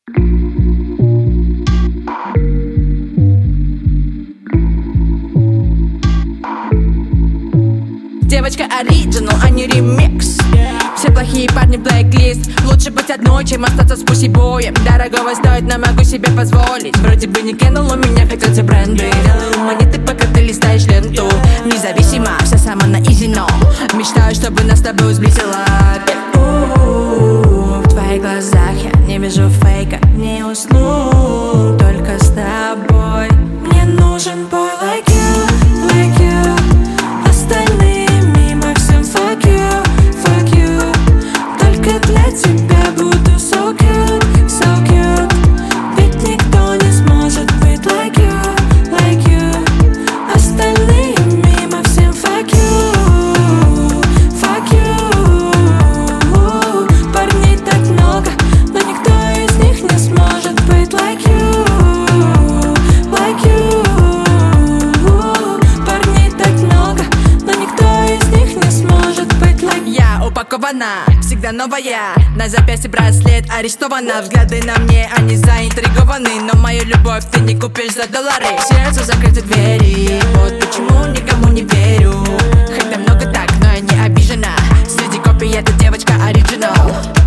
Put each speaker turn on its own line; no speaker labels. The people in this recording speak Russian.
Девочка оригинал, а не ремикс. Все плохие парни блэк-лист. Лучше быть одной, чем остаться с пусибоем. Дорогого стоит, но могу себе позволить. Вроде бы не Кендалл, у меня хотят все бренды. Делаю монеты, пока ты листаешь ленту. Независимо, все само на изи, но мечтаю, чтобы нас с тобой сблизило. В твоих глазах я не вижу фейка. Не усну только с тобой. Мне нужен boy like you, like you. Остальные мимо, всем fuck you, fuck you. Только для тебя буду so cute, so cute. Ведь никто не сможет быть like you, like you. Остальные мимо, всем fuck you, fuck you. Парней так много, но никто из них не сможет быть like you, like you. Парней так много, но никто из них не сможет быть like you. Я упакована, всегда новая. На запястье браслет арестована. Взгляды на мне, они заинтригованы. Но мою любовь ты не купишь за доллары. В сердце закрыты двери. Вот почему никому не верю. Хоть намного так, но я не обижена. Среди копий эта девочка оригинал.